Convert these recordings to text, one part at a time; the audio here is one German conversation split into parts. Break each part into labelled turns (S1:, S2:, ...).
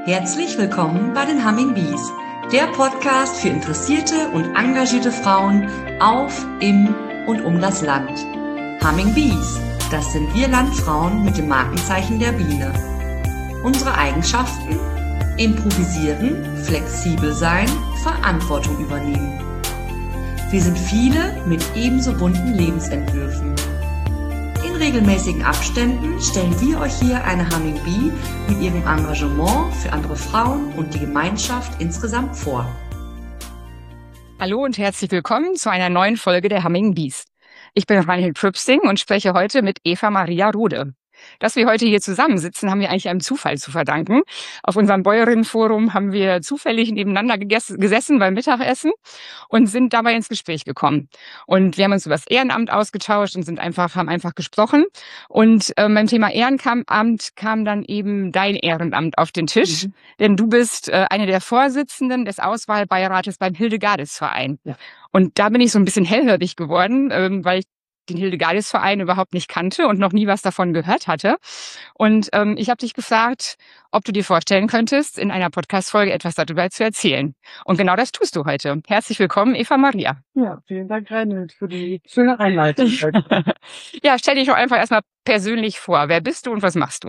S1: Herzlich willkommen bei den Humming Bees, der Podcast für interessierte und engagierte Frauen auf, im und um das Land. Humming Bees, das sind wir Landfrauen mit dem Markenzeichen der Biene. Unsere Eigenschaften? Improvisieren, flexibel sein, Verantwortung übernehmen. Wir sind viele mit ebenso bunten Lebensentwürfen. In regelmäßigen Abständen stellen wir euch hier eine Humming Bee mit ihrem Engagement für andere Frauen und die Gemeinschaft insgesamt vor.
S2: Hallo und herzlich willkommen zu einer neuen Folge der Humming Bees. Ich bin Reinhild Prübsting und spreche heute mit Eva Maria Rode. Dass wir heute hier zusammensitzen, haben wir eigentlich einem Zufall zu verdanken. Auf unserem Bäuerinnenforum haben wir zufällig nebeneinander gesessen beim Mittagessen und sind dabei ins Gespräch gekommen. Und wir haben uns über das Ehrenamt ausgetauscht und haben einfach gesprochen. Und beim Thema Ehrenamt kam dann eben dein Ehrenamt auf den Tisch, denn du bist eine der Vorsitzenden des Auswahlbeirates beim Hildegardes-Verein. Ja. Und da bin ich so ein bisschen hellhörig geworden, weil ich den Hildegardes-Verein überhaupt nicht kannte und noch nie was davon gehört hatte. Und ich habe dich gefragt, ob du dir vorstellen könntest, in einer Podcast-Folge etwas darüber zu erzählen. Und genau das tust du heute. Herzlich willkommen, Eva Maria.
S3: Ja, vielen Dank, Reinhild, für die schöne Einleitung.
S2: Ja, stell dich doch einfach erstmal persönlich vor. Wer bist du und was machst du?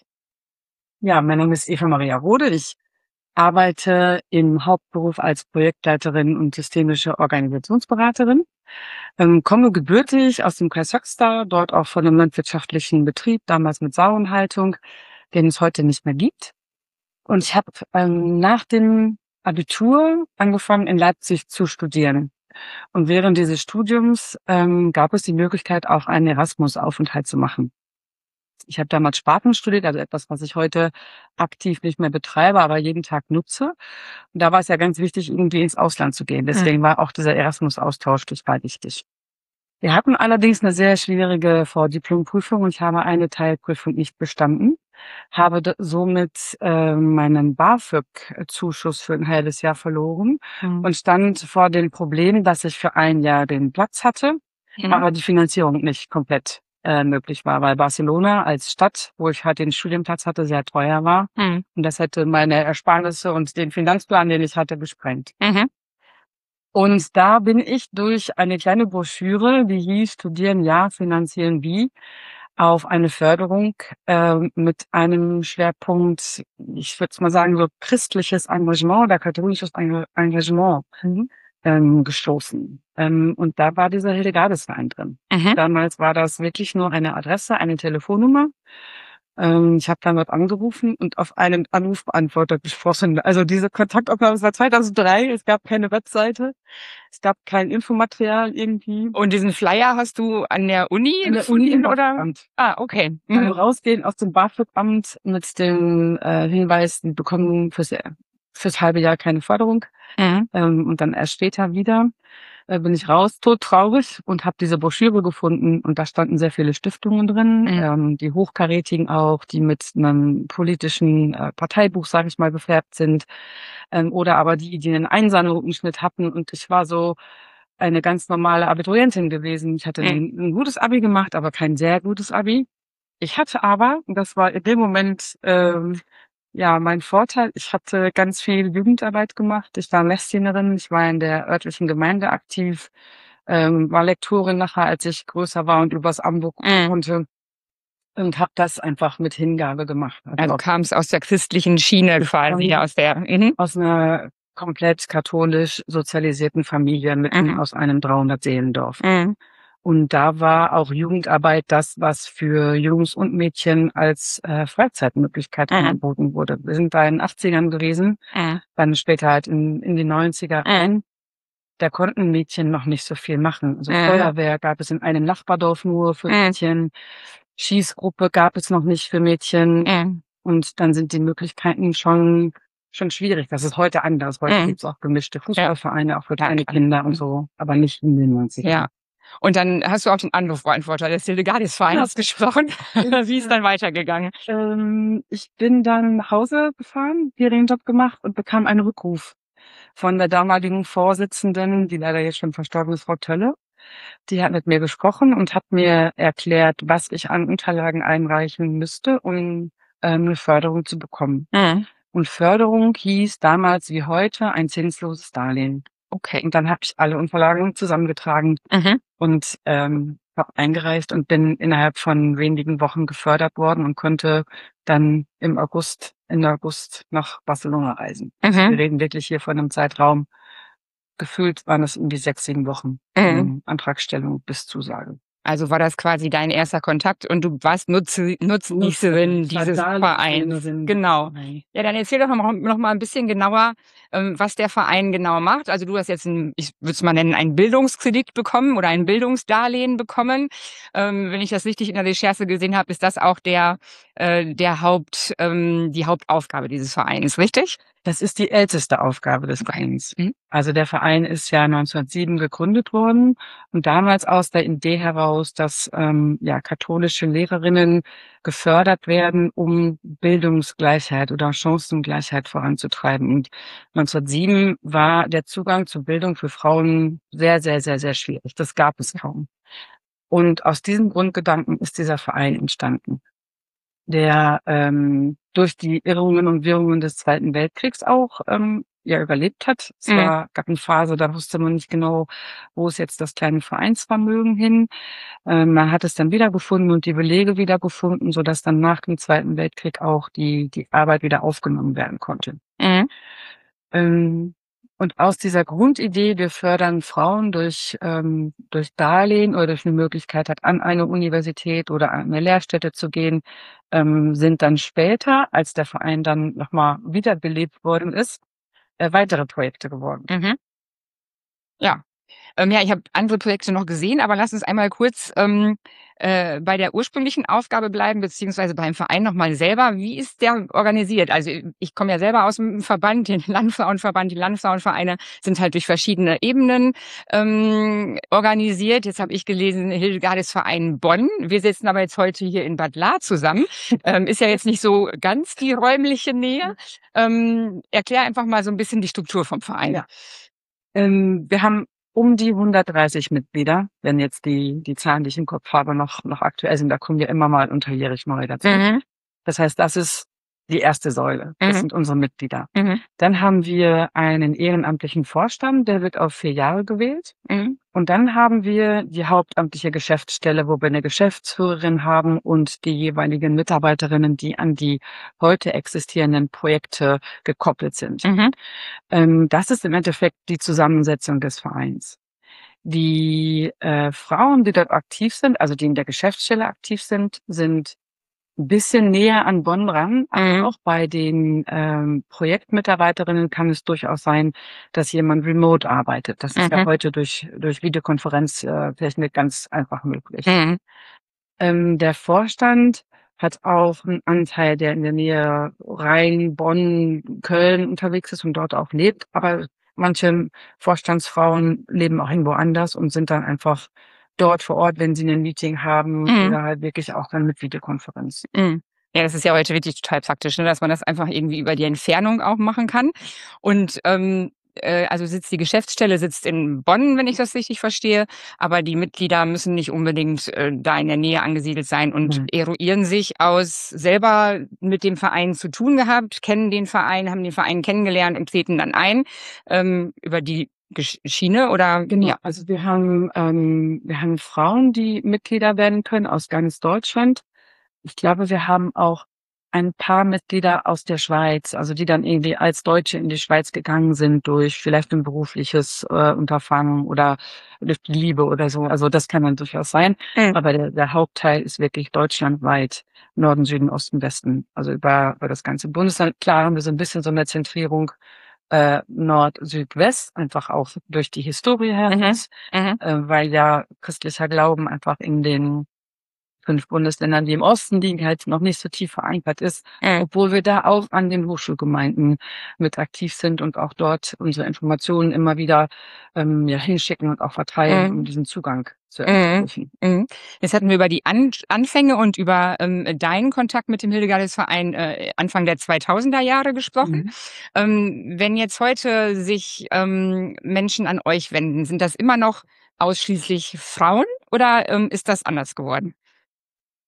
S3: Ja, mein Name ist Eva Maria Rode. Ich arbeite im Hauptberuf als Projektleiterin und systemische Organisationsberaterin. Komme gebürtig aus dem Kreis Höxter, dort auch von einem landwirtschaftlichen Betrieb, damals mit Sauenhaltung, den es heute nicht mehr gibt. Und ich habe nach dem Abitur angefangen, in Leipzig zu studieren. Und während dieses Studiums gab es die Möglichkeit, auch einen Erasmus-Aufenthalt zu machen. Ich habe damals Spaten studiert, also etwas, was ich heute aktiv nicht mehr betreibe, aber jeden Tag nutze. Und da war es ja ganz wichtig, irgendwie ins Ausland zu gehen. Deswegen war auch dieser Erasmus-Austausch total wichtig. Wir hatten allerdings eine sehr schwierige Vordiplomprüfung und ich habe eine Teilprüfung nicht bestanden, habe somit meinen BAföG-Zuschuss für ein halbes Jahr verloren und stand vor dem Problem, dass ich für ein Jahr den Platz hatte, aber die Finanzierung nicht komplett möglich war, weil Barcelona als Stadt, wo ich halt den Studienplatz hatte, sehr teuer war. Und das hätte meine Ersparnisse und den Finanzplan, den ich hatte, gesprengt. Und da bin ich durch eine kleine Broschüre, die hieß Studieren ja, finanzieren wie, auf eine Förderung mit einem Schwerpunkt, ich würde mal sagen, so christliches Engagement oder katholisches Engagement gestoßen. Und da war dieser Hildegardes-Verein drin. Damals war das wirklich nur eine Adresse, eine Telefonnummer. Ich habe dann dort angerufen und auf einen Anrufbeantworter gesprochen. Also diese Kontaktaufnahme war 2003. Es gab keine Webseite. Es gab kein Infomaterial irgendwie.
S2: Und diesen Flyer hast du an der Uni
S3: gefunden, oder?
S2: Okay.
S3: Rausgehen aus dem BAföG-Amt mit dem Hinweis, die bekommen fürs halbe Jahr keine Förderung. Und dann erst später wieder bin ich raus, todtraurig, und habe diese Broschüre gefunden. Und da standen sehr viele Stiftungen drin, die hochkarätigen auch, die mit einem politischen Parteibuch, sage ich mal, gefärbt sind. Oder aber die einen Einsernotenschnitt hatten. Und ich war so eine ganz normale Abiturientin gewesen. Ich hatte ein gutes Abi gemacht, aber kein sehr gutes Abi. Ich hatte aber, und das war in dem Moment mein Vorteil, ich hatte ganz viel Jugendarbeit gemacht. Ich war Messdienerin, ich war in der örtlichen Gemeinde aktiv, war Lektorin nachher, als ich größer war und übers Ambo konnte. Und habe das einfach mit Hingabe gemacht.
S2: Also kam es aus der christlichen Schiene quasi,
S3: aus einer komplett katholisch sozialisierten Familie mitten aus einem 300-Seelendorf. Und da war auch Jugendarbeit das, was für Jungs und Mädchen als Freizeitmöglichkeit angeboten wurde. Wir sind da in den 80ern gewesen, dann später halt in den 90er rein. Da konnten Mädchen noch nicht so viel machen. Also Feuerwehr gab es in einem Nachbardorf nur für Mädchen. Schießgruppe gab es noch nicht für Mädchen. Und dann sind die Möglichkeiten schon schwierig. Das ist heute anders. Heute gibt es auch gemischte Fußballvereine, auch für kleine Kinder und so, aber nicht in den 90ern.
S2: Ja. Und dann hast du auch den Anrufbeantworter des Hildegardes-Vereins gesprochen. Wie ist dann weitergegangen?
S3: Ich bin dann nach Hause gefahren, hier den Job gemacht und bekam einen Rückruf von der damaligen Vorsitzenden, die leider jetzt schon verstorben ist, Frau Tölle. Die hat mit mir gesprochen und hat mir erklärt, was ich an Unterlagen einreichen müsste, um eine Förderung zu bekommen. Und Förderung hieß damals wie heute ein zinsloses Darlehen.
S2: Okay.
S3: Und dann habe ich alle Unterlagen zusammengetragen und habe eingereicht und bin innerhalb von wenigen Wochen gefördert worden und konnte dann Ende August nach Barcelona reisen. Also wir reden wirklich hier von einem Zeitraum, gefühlt waren es irgendwie 6, 7 Wochen, Antragstellung bis Zusage.
S2: Also war das quasi dein erster Kontakt und du warst Nutznießerin dieses Vereins. Genau. Ja, dann erzähl doch noch mal ein bisschen genauer, was der Verein genau macht. Also du hast jetzt ich würde es mal nennen, einen Bildungskredit bekommen oder ein Bildungsdarlehen bekommen. Wenn ich das richtig in der Recherche gesehen habe, ist das auch die Hauptaufgabe dieses Vereins, richtig?
S3: Das ist die älteste Aufgabe des Vereins. Also der Verein ist ja 1907 gegründet worden und damals aus der Idee heraus, dass katholische Lehrerinnen gefördert werden, um Bildungsgleichheit oder Chancengleichheit voranzutreiben. Und 1907 war der Zugang zur Bildung für Frauen sehr, sehr, sehr, sehr schwierig. Das gab es kaum. Und aus diesem Grundgedanken ist dieser Verein entstanden, der durch die Irrungen und Wirrungen des Zweiten Weltkriegs auch überlebt hat. Es gab eine Phase, da wusste man nicht genau, wo ist jetzt das kleine Vereinsvermögen hin. Man hat es dann wiedergefunden und die Belege wiedergefunden, sodass dann nach dem Zweiten Weltkrieg auch die Arbeit wieder aufgenommen werden konnte. Und aus dieser Grundidee, wir fördern Frauen durch Darlehen oder durch eine Möglichkeit hat, an eine Universität oder an eine Lehrstätte zu gehen, sind dann später, als der Verein dann nochmal wiederbelebt worden ist, weitere Projekte geworden.
S2: Ja. Ja, ich habe andere Projekte noch gesehen, aber lass uns einmal kurz bei der ursprünglichen Aufgabe bleiben, beziehungsweise beim Verein nochmal selber. Wie ist der organisiert? Also ich komme ja selber aus dem Verband, den Landfrauenverband. Die Landfrauenvereine sind halt durch verschiedene Ebenen organisiert. Jetzt habe ich gelesen, Hildegardes Verein Bonn. Wir sitzen aber jetzt heute hier in Bad Lahr zusammen. Ist ja jetzt nicht so ganz die räumliche Nähe. Erklär einfach mal so ein bisschen die Struktur vom Verein.
S3: Ja. Wir haben um die 130 Mitglieder, wenn jetzt die Zahlen, die ich im Kopf habe, noch aktuell sind. Da kommen wir immer mal unterjährig neu dazu. Das heißt, das ist die erste Säule. Das sind unsere Mitglieder. Dann haben wir einen ehrenamtlichen Vorstand, der wird auf 4 Jahre gewählt. Und dann haben wir die hauptamtliche Geschäftsstelle, wo wir eine Geschäftsführerin haben und die jeweiligen Mitarbeiterinnen, die an die heute existierenden Projekte gekoppelt sind. Das ist im Endeffekt die Zusammensetzung des Vereins. Die Frauen, die dort aktiv sind, also die in der Geschäftsstelle aktiv sind, sind ein bisschen näher an Bonn dran. Aber auch bei den Projektmitarbeiterinnen kann es durchaus sein, dass jemand remote arbeitet. Das ist ja heute durch Videokonferenztechnik ganz einfach möglich. Der Vorstand hat auch einen Anteil, der in der Nähe Rhein, Bonn, Köln unterwegs ist und dort auch lebt. Aber manche Vorstandsfrauen leben auch irgendwo anders und sind dann einfach dort vor Ort, wenn sie ein Meeting haben oder halt wirklich auch dann mit Videokonferenz.
S2: Ja, das ist ja heute wirklich total praktisch, ne, dass man das einfach irgendwie über die Entfernung auch machen kann. Und also die Geschäftsstelle sitzt in Bonn, wenn ich das richtig verstehe, aber die Mitglieder müssen nicht unbedingt da in der Nähe angesiedelt sein und eruieren sich aus selber mit dem Verein zu tun gehabt, kennen den Verein, haben den Verein kennengelernt und treten dann ein über die Schiene oder?
S3: Genau, ja. Also wir haben Frauen, die Mitglieder werden können aus ganz Deutschland. Ich glaube, wir haben auch ein paar Mitglieder aus der Schweiz, also die dann irgendwie als Deutsche in die Schweiz gegangen sind durch vielleicht ein berufliches Unterfangen oder durch die Liebe oder so. Also das kann dann durchaus sein. Aber der Hauptteil ist wirklich deutschlandweit, Norden, Süden, Osten, Westen, also über das ganze Bundesland. Klar haben wir so ein bisschen so eine Zentrierung Nord, Süd, West, einfach auch durch die Historie heraus, weil ja christlicher Glauben einfach in den 5 Bundesländern, die im Osten liegen, halt noch nicht so tief verankert ist, obwohl wir da auch an den Hochschulgemeinden mit aktiv sind und auch dort unsere Informationen immer wieder hinschicken und auch verteilen, um diesen Zugang zu ermöglichen.
S2: Jetzt hatten wir über die Anfänge und über deinen Kontakt mit dem Hildegardes Verein Anfang der 2000er Jahre gesprochen. Wenn jetzt heute sich Menschen an euch wenden, sind das immer noch ausschließlich Frauen oder ist das anders geworden?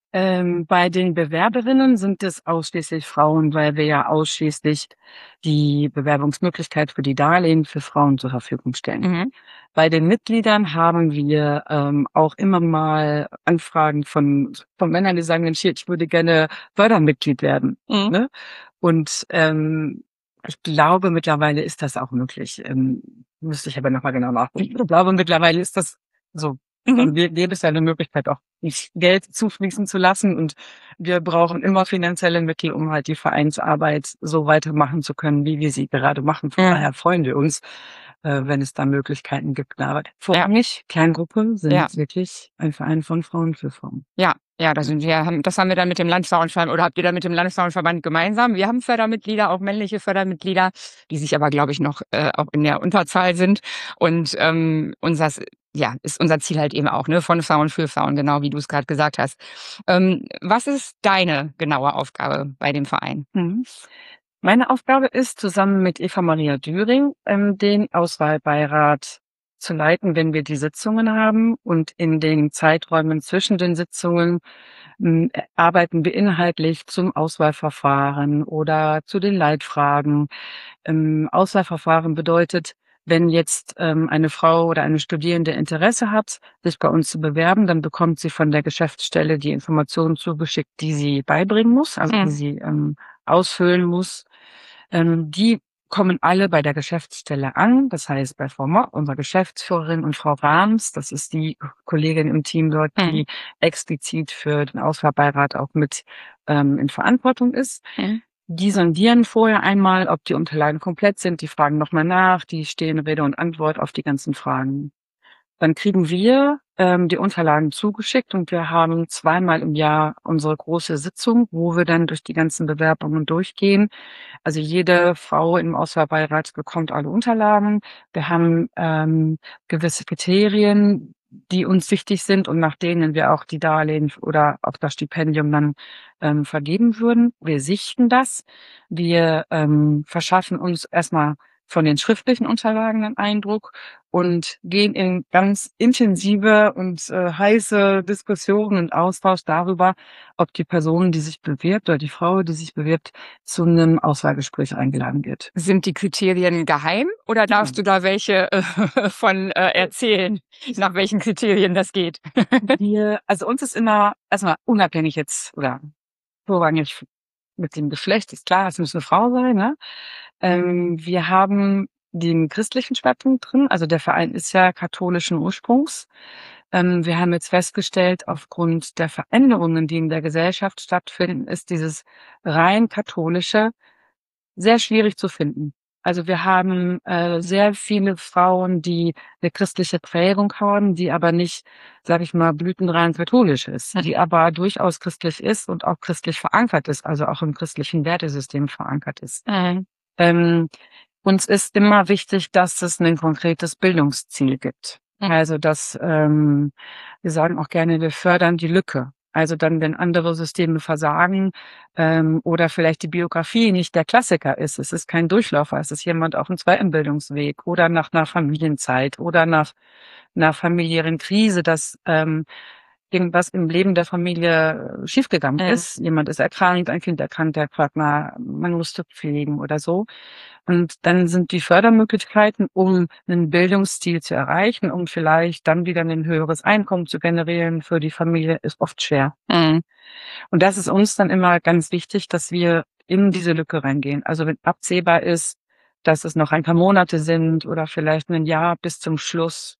S3: Bei den Bewerberinnen sind es ausschließlich Frauen, weil wir ja ausschließlich die Bewerbungsmöglichkeit für die Darlehen für Frauen zur Verfügung stellen.
S2: Mhm.
S3: Bei den Mitgliedern haben wir auch immer mal Anfragen von Männern, die sagen, Mensch, ich würde gerne Fördermitglied werden.
S2: Mhm.
S3: Ne? Und ich glaube, mittlerweile ist das auch möglich. Müsste ich aber nochmal genau nachgucken. Ich glaube, mittlerweile ist das so.
S2: Mhm.
S3: Gäbe es ja eine Möglichkeit, auch nicht Geld zufließen zu lassen. Und wir brauchen immer finanzielle Mittel, um halt die Vereinsarbeit so weitermachen zu können, wie wir sie gerade machen. Von
S2: Ja.
S3: daher freuen wir uns, wenn es da Möglichkeiten gibt. Aber vorrangig, Kleingruppe sind wirklich ein Verein von Frauen für Frauen.
S2: Ja, das haben wir dann mit dem Landesfrauenverband, oder habt ihr da mit dem Landesfrauenverband gemeinsam? Wir haben Fördermitglieder, auch männliche Fördermitglieder, die sich aber, glaube ich, noch auch in der Unterzahl sind. Und ist unser Ziel halt eben auch, ne, von Frauen für Frauen, genau wie du es gerade gesagt hast. Was ist deine genaue Aufgabe bei dem Verein?
S3: Meine Aufgabe ist, zusammen mit Eva Maria Düring den Auswahlbeirat zu leiten, wenn wir die Sitzungen haben. Und in den Zeiträumen zwischen den Sitzungen arbeiten wir inhaltlich zum Auswahlverfahren oder zu den Leitfragen. Auswahlverfahren bedeutet, wenn jetzt eine Frau oder eine Studierende Interesse hat, sich bei uns zu bewerben, dann bekommt sie von der Geschäftsstelle die Informationen zugeschickt, die sie beibringen muss, also die sie ausfüllen muss. Die kommen alle bei der Geschäftsstelle an, das heißt bei Frau Mock, unserer Geschäftsführerin, und Frau Rahms, das ist die Kollegin im Team dort, die explizit für den Auswahlbeirat auch mit in Verantwortung ist. Die sondieren vorher einmal, ob die Unterlagen komplett sind, die fragen nochmal nach, die stehen Rede und Antwort auf die ganzen Fragen. Dann kriegen wir die Unterlagen zugeschickt und wir haben zweimal im Jahr unsere große Sitzung, wo wir dann durch die ganzen Bewerbungen durchgehen. Also jede Frau im Auswahlbeirat bekommt alle Unterlagen. Wir haben gewisse Kriterien, die uns wichtig sind und nach denen wir auch die Darlehen oder auch das Stipendium dann vergeben würden. Wir sichten das. Wir verschaffen uns erstmal von den schriftlichen Unterlagen einen Eindruck und gehen in ganz intensive und heiße Diskussionen und Austausch darüber, ob die Person, die sich bewirbt, oder die Frau, die sich bewirbt, zu einem Auswahlgespräch eingeladen wird.
S2: Sind die Kriterien geheim oder darfst du da welche von erzählen, nach welchen Kriterien das geht?
S3: Also uns ist immer erstmal unabhängig jetzt oder vorrangig mit dem Geschlecht, ist klar, es muss eine Frau sein, ne? Wir haben den christlichen Schwerpunkt drin, also der Verein ist ja katholischen Ursprungs. Wir haben jetzt festgestellt, aufgrund der Veränderungen, die in der Gesellschaft stattfinden, ist dieses rein katholische sehr schwierig zu finden. Also wir haben sehr viele Frauen, die eine christliche Prägung haben, die aber nicht, sage ich mal, blütenrein katholisch ist, die aber durchaus christlich ist und auch christlich verankert ist, also auch im christlichen Wertesystem verankert ist. Uns ist immer wichtig, dass es ein konkretes Bildungsziel gibt. Also dass wir sagen auch gerne, wir fördern die Lücke. Also dann, wenn andere Systeme versagen oder vielleicht die Biografie nicht der Klassiker ist, es ist kein Durchlaufer, es ist jemand auf dem zweiten Bildungsweg oder nach einer Familienzeit oder nach einer familiären Krise, dass irgendwas im Leben der Familie schiefgegangen ist. Jemand ist erkrankt, ein Kind erkrankt, der Partner, man musste pflegen oder so. Und dann sind die Fördermöglichkeiten, um ein Bildungsziel zu erreichen, um vielleicht dann wieder ein höheres Einkommen zu generieren für die Familie, ist oft schwer. Und das ist uns dann immer ganz wichtig, dass wir in diese Lücke reingehen. Also wenn absehbar ist, dass es noch ein paar Monate sind oder vielleicht ein Jahr bis zum Schluss,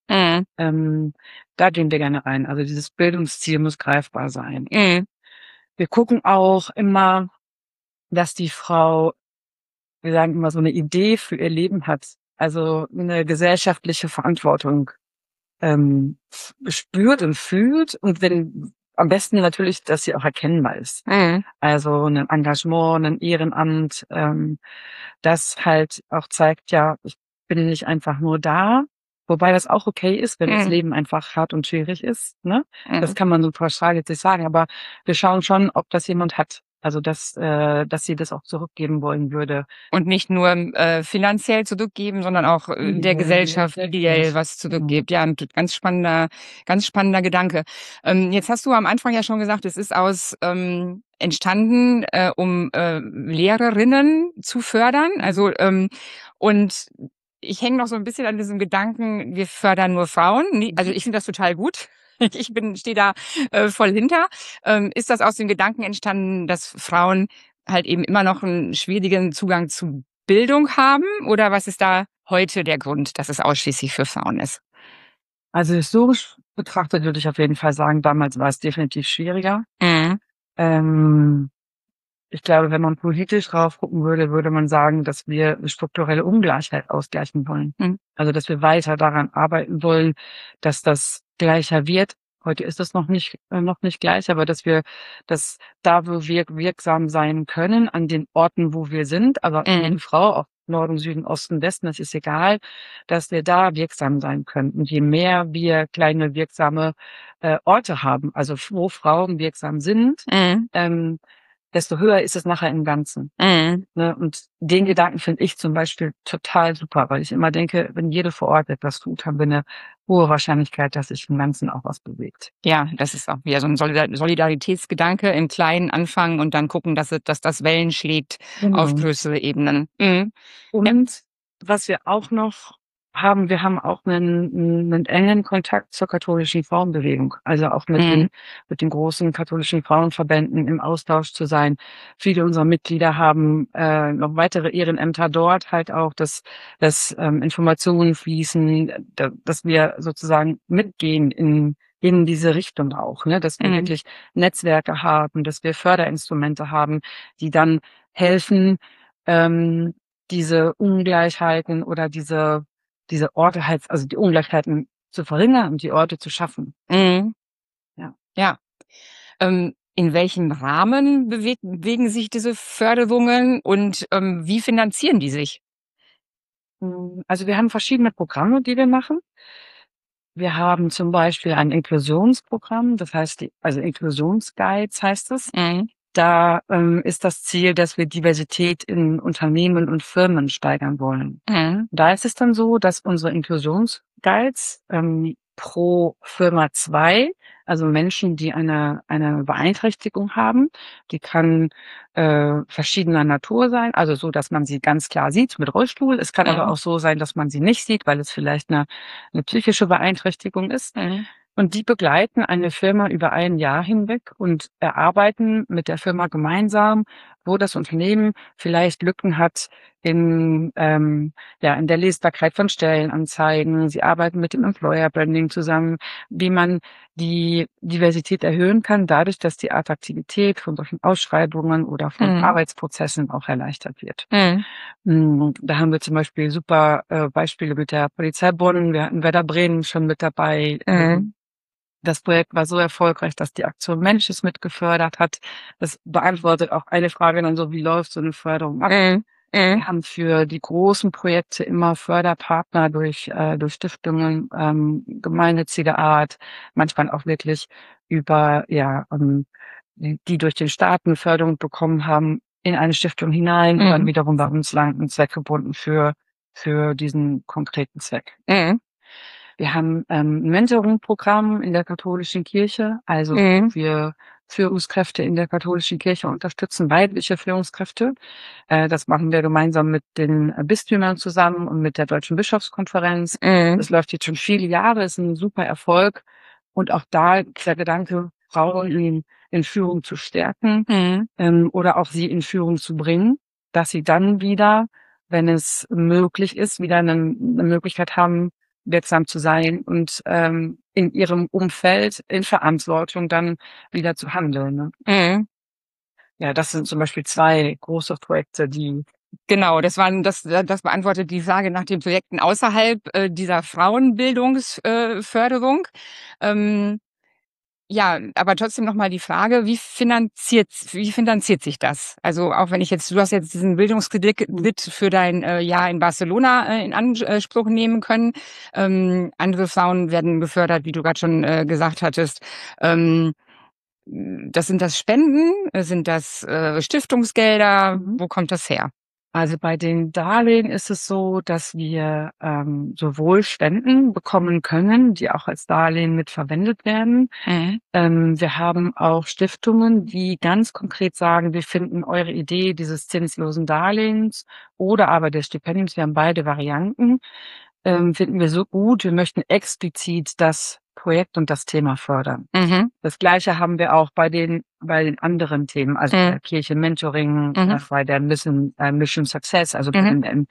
S3: da gehen wir gerne rein. Also dieses Bildungsziel muss greifbar sein. Wir gucken auch immer, dass die Frau, wir sagen immer, so eine Idee für ihr Leben hat, also eine gesellschaftliche Verantwortung spürt und fühlt und wenn am besten natürlich, dass sie auch erkennbar ist. Also ein Engagement, ein Ehrenamt, das halt auch zeigt, ja, ich bin nicht einfach nur da, wobei das auch okay ist, wenn das Leben einfach hart und schwierig ist. Ne? Das kann man so pauschal jetzt nicht sagen, aber wir schauen schon, ob das jemand hat. Also dass sie das auch zurückgeben wollen würde.
S2: Und nicht nur finanziell zurückgeben, sondern auch der Gesellschaft ideell was zurückgibt. Ja, ein ganz spannender Gedanke. Jetzt hast du am Anfang ja schon gesagt, es ist entstanden, um Lehrerinnen zu fördern. Also und ich hänge noch so ein bisschen an diesem Gedanken, wir fördern nur Frauen. Also ich finde das total gut. Ich stehe da voll hinter. Ist das aus dem Gedanken entstanden, dass Frauen halt eben immer noch einen schwierigen Zugang zu Bildung haben? Oder was ist da heute der Grund, dass es ausschließlich für Frauen ist?
S3: Also historisch betrachtet würde ich auf jeden Fall sagen, damals war es definitiv schwieriger. Ähm, Ich glaube, wenn man politisch drauf gucken würde, würde man sagen, dass wir strukturelle Ungleichheit ausgleichen wollen. Also, dass wir weiter daran arbeiten wollen, dass das gleicher wird. Heute ist es noch nicht gleich, aber dass da, wo wir wirksam sein können, an den Orten, wo wir sind, also jede Frau, auch Norden, Süden, Osten, Westen, das ist egal, dass wir da wirksam sein können. Und je mehr wir kleine wirksame Orte haben, also wo Frauen wirksam sind, desto höher ist es nachher im Ganzen. Ne? Und den Gedanken finde ich zum Beispiel total super, weil ich immer denke, wenn jede vor Ort etwas tut, haben wir eine hohe Wahrscheinlichkeit, dass sich im Ganzen auch was bewegt.
S2: Ja, das ist auch wieder so ein Solidaritätsgedanke im Kleinen anfangen und dann gucken, dass das Wellen schlägt auf größere Ebenen.
S3: Und was wir auch noch haben, wir haben auch einen engen Kontakt zur katholischen Frauenbewegung, also auch mit den großen katholischen Frauenverbänden im Austausch zu sein. Viele unserer Mitglieder haben noch weitere Ehrenämter dort, halt auch, dass Informationen fließen, dass wir sozusagen mitgehen in diese Richtung auch, ne, dass wir wirklich Netzwerke haben, dass wir Förderinstrumente haben, die dann helfen, diese Ungleichheiten oder diese Orte halt, also die Ungleichheiten zu verringern und die Orte zu schaffen.
S2: Ja. In welchem Rahmen bewegen sich diese Förderungen und wie finanzieren die sich?
S3: Also wir haben verschiedene Programme, die wir machen. Wir haben zum Beispiel ein Inklusionsprogramm, das heißt, Inklusionsguides heißt es. Da ist das Ziel, dass wir Diversität in Unternehmen und Firmen steigern wollen. Da ist es dann so, dass unsere Inklusionsguides pro Firma 2, also Menschen, die eine Beeinträchtigung haben, die kann verschiedener Natur sein, also so, dass man sie ganz klar sieht mit Rollstuhl. Es kann aber auch so sein, dass man sie nicht sieht, weil es vielleicht eine psychische Beeinträchtigung ist. Und die begleiten eine Firma über ein Jahr hinweg und erarbeiten mit der Firma gemeinsam, wo das Unternehmen vielleicht Lücken hat in der Lesbarkeit von Stellenanzeigen. Sie arbeiten mit dem Employer Branding zusammen, wie man die Diversität erhöhen kann, dadurch, dass die Attraktivität von solchen Ausschreibungen oder von Arbeitsprozessen auch erleichtert wird. Da haben wir zum Beispiel super Beispiele mit der Polizei Bonn. Wir hatten Werder Bremen schon mit dabei. Das Projekt war so erfolgreich, dass die Aktion Mensch es mitgefördert hat. Das beantwortet auch eine Frage dann so, wie läuft so eine Förderung ab? Wir haben für die großen Projekte immer Förderpartner durch Stiftungen, gemeinnütziger Art, manchmal auch wirklich über, die durch den Staat eine Förderung bekommen haben, in eine Stiftung hinein und dann wiederum bei uns landen, zweckgebunden für diesen konkreten Zweck. Wir haben ein Mentoring-Programm in der katholischen Kirche, also wir Führungskräfte in der katholischen Kirche unterstützen, weibliche Führungskräfte. Das machen wir gemeinsam mit den Bistümern zusammen und mit der Deutschen Bischofskonferenz. Das läuft jetzt schon viele Jahre, ist ein super Erfolg. Und auch da der Gedanke, Frauen in Führung zu stärken oder auch sie in Führung zu bringen, dass sie dann wieder, wenn es möglich ist, wieder eine Möglichkeit haben, wirksam zu sein und in ihrem Umfeld in Verantwortung dann wieder zu handeln. Ne? Ja, das sind zum Beispiel 2 große Projekte, die
S2: Genau, das beantwortet die Frage nach den Projekten außerhalb dieser Frauenbildungsförderung. Ja, aber trotzdem noch mal die Frage, wie finanziert sich das? Also auch wenn du hast jetzt diesen Bildungskredit für dein Jahr in Barcelona in Anspruch nehmen können. Andere Frauen werden gefördert, wie du gerade schon gesagt hattest. sind das Spenden? Sind das Stiftungsgelder? Wo kommt das her?
S3: Also bei den Darlehen ist es so, dass wir sowohl Spenden bekommen können, die auch als Darlehen mit verwendet werden. Wir haben auch Stiftungen, die ganz konkret sagen, wir finden eure Idee dieses zinslosen Darlehens oder aber des Stipendiums, wir haben beide Varianten, finden wir so gut, wir möchten explizit das Projekt und das Thema fördern. Das Gleiche haben wir auch bei den anderen Themen, also bei der Kirche Mentoring, bei der Mission Success, also bei dem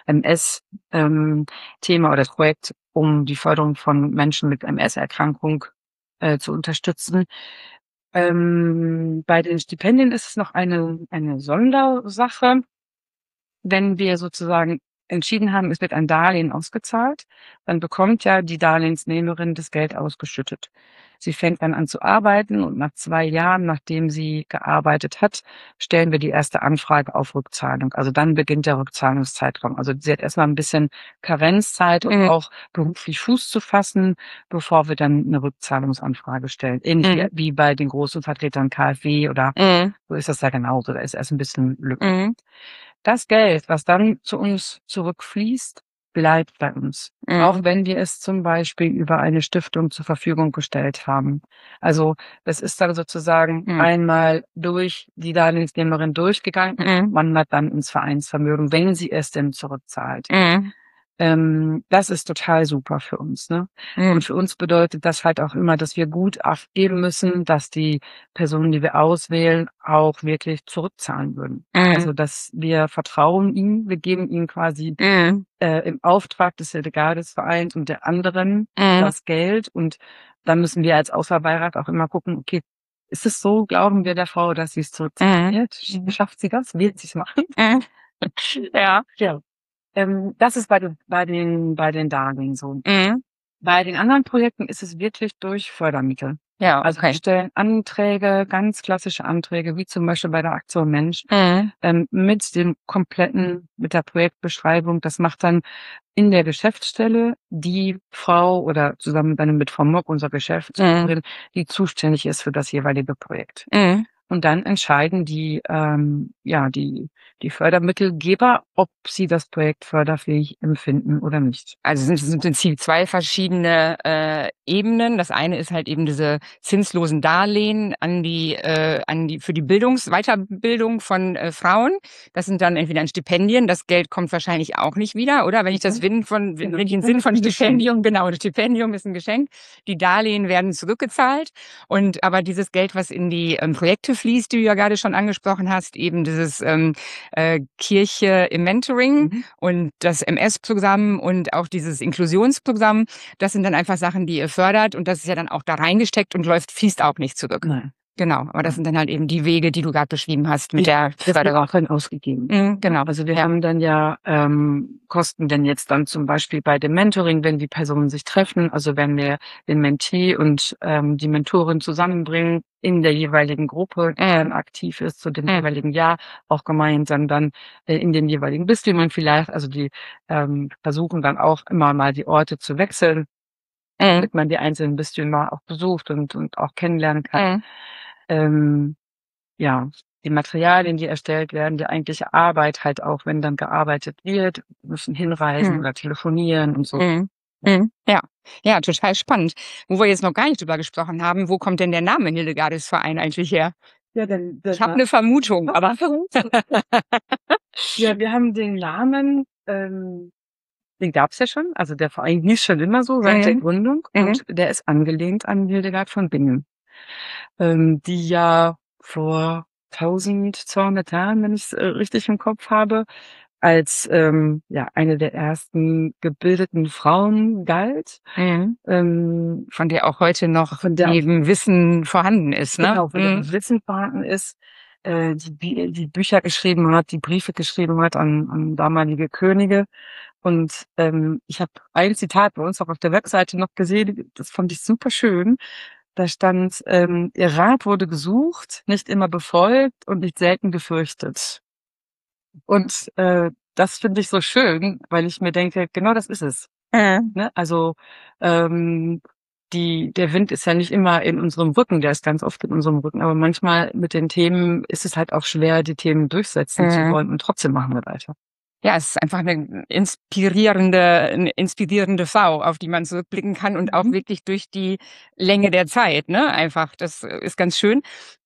S3: MS-Thema oder das Projekt, um die Förderung von Menschen mit MS-Erkrankung zu unterstützen. Bei den Stipendien ist es noch eine Sondersache. Wenn wir sozusagen entschieden haben, es wird ein Darlehen ausgezahlt, dann bekommt ja die Darlehensnehmerin das Geld ausgeschüttet. Sie fängt dann an zu arbeiten und nach 2 Jahren, nachdem sie gearbeitet hat, stellen wir die erste Anfrage auf Rückzahlung. Also dann beginnt der Rückzahlungszeitraum. Also sie hat erstmal ein bisschen Karenzzeit, um auch beruflich Fuß zu fassen, bevor wir dann eine Rückzahlungsanfrage stellen. Ähnlich wie bei den großen Vertretern KfW oder so ist das ja genauso. Da ist erst ein bisschen Lücke. Das Geld, was dann zu uns zurückfließt, bleibt bei uns. Auch wenn wir es zum Beispiel über eine Stiftung zur Verfügung gestellt haben. Also das ist dann sozusagen einmal durch die Darlehensnehmerin durchgegangen, wandert dann ins Vereinsvermögen, wenn sie es denn zurückzahlt. Das ist total super für uns, ne? Und für uns bedeutet das halt auch immer, dass wir gut abgeben müssen, dass die Personen, die wir auswählen, auch wirklich zurückzahlen würden. Also, dass wir vertrauen ihnen, wir geben ihnen quasi im Auftrag des Hildegardis-Vereins und der anderen das Geld. Und dann müssen wir als Auswahlbeirat auch immer gucken, okay, ist es so, glauben wir der Frau, dass sie es zurückzahlen wird? Schafft sie das? Wird sie es machen? Ja. Das ist bei den Darlehen so. Bei den anderen Projekten ist es wirklich durch Fördermittel.
S2: Ja,
S3: Also wir stellen Anträge, ganz klassische Anträge, wie zum Beispiel bei der Aktion Mensch, mit der Projektbeschreibung. Das macht dann in der Geschäftsstelle die Frau oder zusammen dann mit Frau Mock, unserer Geschäftsführerin, die zuständig ist für das jeweilige Projekt. Und dann entscheiden die Fördermittelgeber, ob sie das Projekt förderfähig empfinden oder nicht.
S2: Also sind es im Prinzip 2 verschiedene Ebenen. Das eine ist halt eben diese zinslosen Darlehen für die Weiterbildung von Frauen. Das sind dann entweder Stipendien. Das Geld kommt wahrscheinlich auch nicht wieder, oder? Wenn ich den Sinn von Stipendium, genau, das Stipendium ist ein Geschenk. Die Darlehen werden zurückgezahlt. Aber dieses Geld, was in die Projekte fließt, die du ja gerade schon angesprochen hast, eben dieses Kirche im Mentoring und das MS-Programm und auch dieses Inklusionsprogramm, das sind dann einfach Sachen, die ihr fördert, und das ist ja dann auch da reingesteckt und fließt auch nicht zurück.
S3: Nein.
S2: Genau, aber das sind dann halt eben die Wege, die du gerade beschrieben hast mit der Förderung.
S3: Das wird auch ausgegeben.
S2: Genau.
S3: Also wir haben dann ja Kosten, denn jetzt dann zum Beispiel bei dem Mentoring, wenn die Personen sich treffen, also wenn wir den Mentee und die Mentorin zusammenbringen in der jeweiligen Gruppe, die dann aktiv ist zu dem jeweiligen Jahr, auch gemeinsam dann in den jeweiligen Bistümern vielleicht, also die versuchen dann auch immer mal die Orte zu wechseln, damit man die einzelnen Bistümer auch besucht und auch kennenlernen kann. Die Materialien, die erstellt werden, die eigentliche Arbeit halt auch, wenn dann gearbeitet wird, müssen hinreisen oder telefonieren und so.
S2: Ja, total spannend. Wo wir jetzt noch gar nicht drüber gesprochen haben, wo kommt denn der Name Hildegardis-Verein eigentlich her?
S3: Ja, denn
S2: ich habe eine Vermutung, aber
S3: ja, wir haben den Namen, den gab's ja schon, also der Verein hieß schon immer so seit der Gründung, und der ist angelehnt an Hildegard von Bingen, die ja vor 1200 Jahren, wenn ich es richtig im Kopf habe, als eine der ersten gebildeten Frauen galt.
S2: Von der auch heute noch eben Wissen vorhanden ist, ne?
S3: Genau, von der Wissen vorhanden ist, die Bücher geschrieben hat, die Briefe geschrieben hat an damalige Könige. Und ich habe ein Zitat bei uns auch auf der Webseite noch gesehen, das fand ich super schön. Da stand, ihr Rat wurde gesucht, nicht immer befolgt und nicht selten gefürchtet. Und das finde ich so schön, weil ich mir denke, genau das ist es. Ne? Also der Wind ist ja nicht immer in unserem Rücken, der ist ganz oft in unserem Rücken, aber manchmal mit den Themen ist es halt auch schwer, die Themen durchsetzen zu wollen, und trotzdem machen wir weiter.
S2: Ja, es ist einfach eine inspirierende Frau, auf die man zurückblicken kann und auch wirklich durch die Länge der Zeit, ne? Einfach, das ist ganz schön.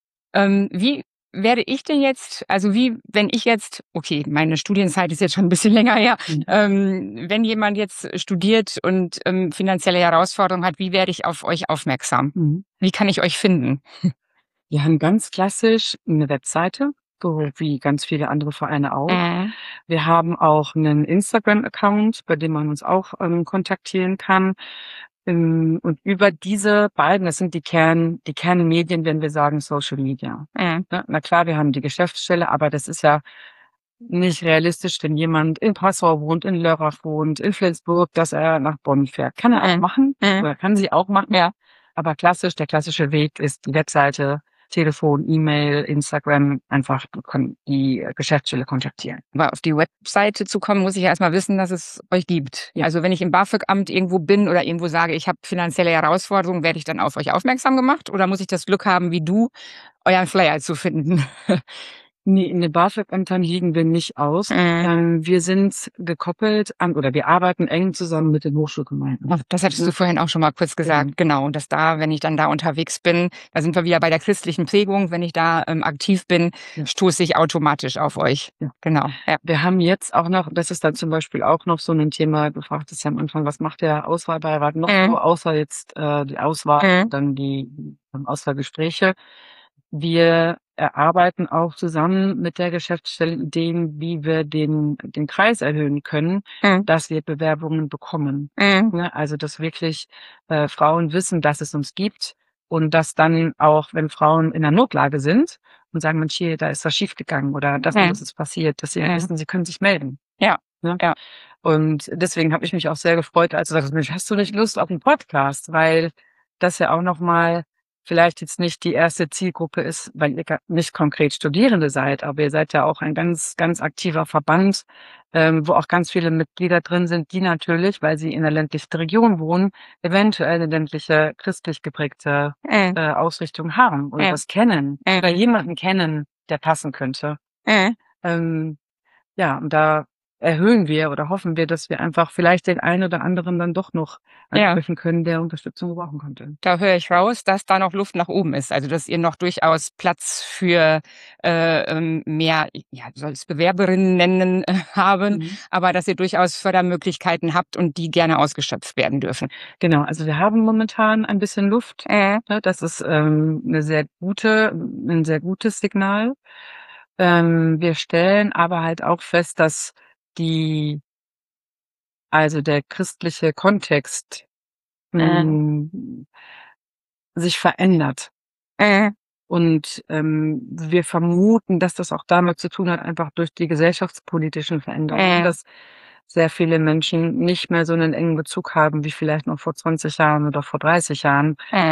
S2: Wie werde ich denn jetzt, also wenn ich jetzt, okay, meine Studienzeit ist jetzt schon ein bisschen länger her, wenn jemand jetzt studiert und finanzielle Herausforderungen hat, wie werde ich auf euch aufmerksam? Wie kann ich euch finden?
S3: Wir haben ganz klassisch eine Webseite, so wie ganz viele andere Vereine auch. Wir haben auch einen Instagram-Account, bei dem man uns auch kontaktieren kann. Und über diese beiden, das sind die Kernmedien, wenn wir sagen Social Media. Na klar, wir haben die Geschäftsstelle, aber das ist ja nicht realistisch, wenn jemand in Passau wohnt, in Lörrach wohnt, in Flensburg, dass er nach Bonn fährt. Kann er auch machen, oder kann sie auch machen. Ja. Aber der klassische Weg ist die Webseite, Telefon, E-Mail, Instagram, einfach die Geschäftsstelle kontaktieren.
S2: Aber auf die Webseite zu kommen, muss ich ja erstmal wissen, dass es euch gibt. Ja. Also wenn ich im BAföG-Amt irgendwo bin oder irgendwo sage, ich habe finanzielle Herausforderungen, werde ich dann auf euch aufmerksam gemacht? Oder muss ich das Glück haben, wie du, euren Flyer zu finden?
S3: Nee, in den BAföG-Ämtern liegen wir nicht aus. Wir sind gekoppelt oder wir arbeiten eng zusammen mit den Hochschulgemeinden.
S2: Ach, das hattest du vorhin auch schon mal kurz gesagt. Genau. Und dass wenn ich dann da unterwegs bin, da sind wir wieder bei der christlichen Prägung, wenn ich da aktiv bin, stoße ich automatisch auf euch. Ja. Genau. Ja.
S3: Wir haben jetzt auch noch, das ist dann zum Beispiel auch noch so ein Thema, du fragtest ja am Anfang, was macht der Auswahlbeirat noch so, außer jetzt die Auswahl, dann die Auswahlgespräche. Wir erarbeiten auch zusammen mit der Geschäftsstelle Ideen, wie wir den Kreis erhöhen können, dass wir Bewerbungen bekommen. Also, dass wirklich Frauen wissen, dass es uns gibt, und dass dann auch, wenn Frauen in einer Notlage sind und sagen, Mensch, hier, da ist was schiefgegangen oder das und das ist passiert, dass sie wissen, sie können sich melden.
S2: Ja. Ja.
S3: Und deswegen habe ich mich auch sehr gefreut, als du sagst, Mensch, hast du nicht Lust auf einen Podcast? Weil das ja auch nochmal vielleicht jetzt nicht die erste Zielgruppe ist, weil ihr nicht konkret Studierende seid, aber ihr seid ja auch ein ganz, ganz aktiver Verband, wo auch ganz viele Mitglieder drin sind, die natürlich, weil sie in einer ländlichen Region wohnen, eventuell eine ländliche, christlich geprägte Ausrichtung haben oder das kennen oder jemanden kennen, der passen könnte. Und da erhöhen wir oder hoffen wir, dass wir einfach vielleicht den einen oder anderen dann doch noch ansprechen können, der Unterstützung gebrauchen könnte.
S2: Da höre ich raus, dass da noch Luft nach oben ist. Also, dass ihr noch durchaus Platz für mehr, soll es Bewerberinnen nennen, haben, aber dass ihr durchaus Fördermöglichkeiten habt und die gerne ausgeschöpft werden dürfen.
S3: Genau, also wir haben momentan ein bisschen Luft. Das ist ein sehr gutes Signal. Wir stellen aber halt auch fest, dass der christliche Kontext sich verändert. Und wir vermuten, dass das auch damit zu tun hat, einfach durch die gesellschaftspolitischen Veränderungen, dass sehr viele Menschen nicht mehr so einen engen Bezug haben, wie vielleicht noch vor 20 Jahren oder vor 30 Jahren,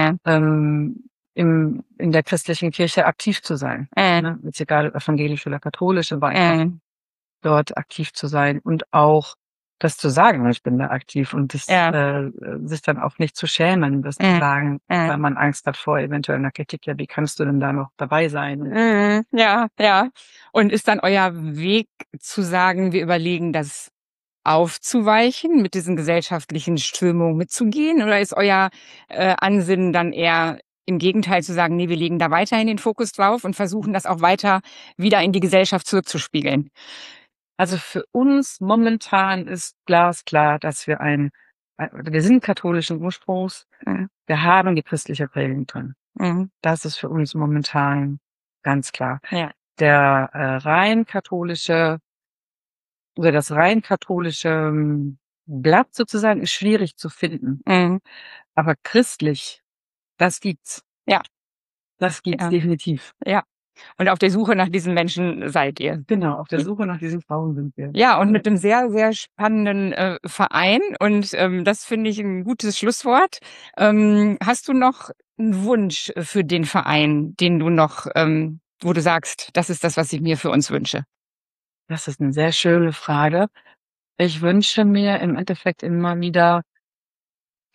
S3: in der christlichen Kirche aktiv zu sein. Ne? Jetzt egal, evangelisch oder katholisch, aber einfach dort aktiv zu sein und auch das zu sagen, ich bin da aktiv, und sich dann auch nicht zu schämen, das zu sagen, weil man Angst hat vor eventuell einer Kritik. Ja, wie kannst du denn da noch dabei sein?
S2: Ja. Und ist dann euer Weg zu sagen, wir überlegen, das aufzuweichen, mit diesen gesellschaftlichen Strömungen mitzugehen? Oder ist euer Ansinnen dann eher im Gegenteil zu sagen, nee, wir legen da weiterhin den Fokus drauf und versuchen das auch weiter wieder in die Gesellschaft zurückzuspiegeln?
S3: Also für uns momentan ist glasklar, dass wir wir sind katholischen Ursprungs, wir haben die christliche Prägung drin. Das ist für uns momentan ganz klar. Ja. Der rein katholische Blatt sozusagen ist schwierig zu finden. Aber christlich, das gibt's.
S2: Ja.
S3: Das gibt's definitiv.
S2: Ja. Und auf der Suche nach diesen Menschen seid ihr.
S3: Genau, auf der Suche nach diesen Frauen sind wir.
S2: Ja, und mit einem sehr, sehr spannenden Verein. Und das finde ich ein gutes Schlusswort. Hast du noch einen Wunsch für den Verein, den du noch, wo du sagst, das ist das, was ich mir für uns wünsche?
S3: Das ist eine sehr schöne Frage. Ich wünsche mir im Endeffekt immer wieder,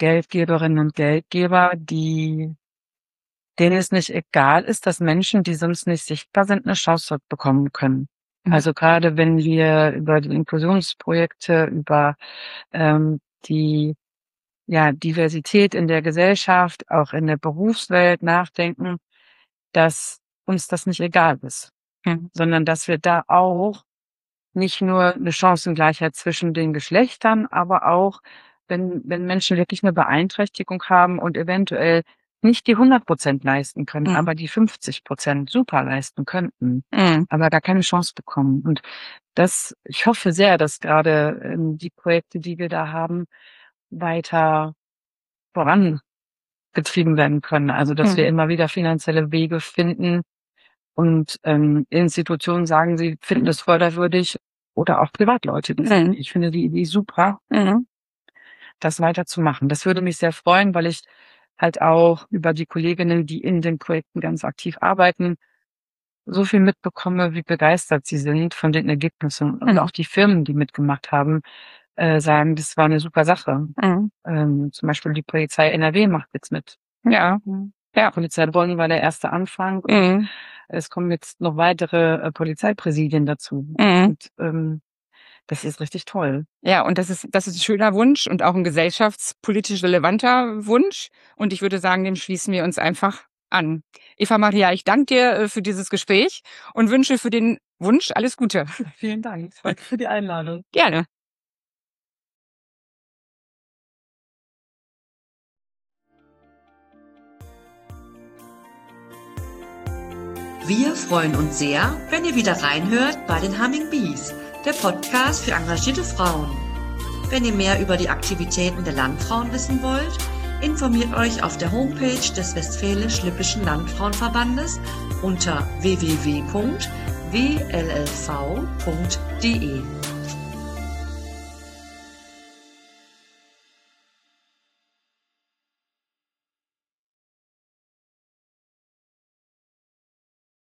S3: Geldgeberinnen und Geldgeber, denen es nicht egal ist, dass Menschen, die sonst nicht sichtbar sind, eine Chance zurückbekommen können. Also gerade wenn wir über die Inklusionsprojekte, über die Diversität in der Gesellschaft, auch in der Berufswelt nachdenken, dass uns das nicht egal ist, sondern dass wir da auch nicht nur eine Chancengleichheit zwischen den Geschlechtern, aber auch, wenn Menschen wirklich eine Beeinträchtigung haben und eventuell nicht die 100% leisten können, aber die 50% super leisten könnten, aber gar keine Chance bekommen. Und ich hoffe sehr, dass gerade die Projekte, die wir da haben, weiter vorangetrieben werden können. Also, dass wir immer wieder finanzielle Wege finden und Institutionen sagen, sie finden das förderwürdig oder auch Privatleute. Ich finde die Idee super, das weiterzumachen. Das würde mich sehr freuen, weil ich halt auch über die Kolleginnen, die in den Projekten ganz aktiv arbeiten, so viel mitbekomme, wie begeistert sie sind von den Ergebnissen. Und auch die Firmen, die mitgemacht haben, sagen, das war eine super Sache. Zum Beispiel die Polizei NRW macht jetzt mit.
S2: Ja.
S3: Polizei Bonn war der erste Anfang. Es kommen jetzt noch weitere Polizeipräsidien dazu. Und das ist richtig toll.
S2: Ja, und das ist ein schöner Wunsch und auch ein gesellschaftspolitisch relevanter Wunsch. Und ich würde sagen, dem schließen wir uns einfach an. Eva Maria, ich danke dir für dieses Gespräch und wünsche für den Wunsch alles Gute.
S3: Vielen Dank für die Einladung.
S2: Gerne.
S1: Wir freuen uns sehr, wenn ihr wieder reinhört bei den Humming Bees, der Podcast für engagierte Frauen. Wenn ihr mehr über die Aktivitäten der Landfrauen wissen wollt, informiert euch auf der Homepage des Westfälisch-Lippischen Landfrauenverbandes unter www.wllv.de.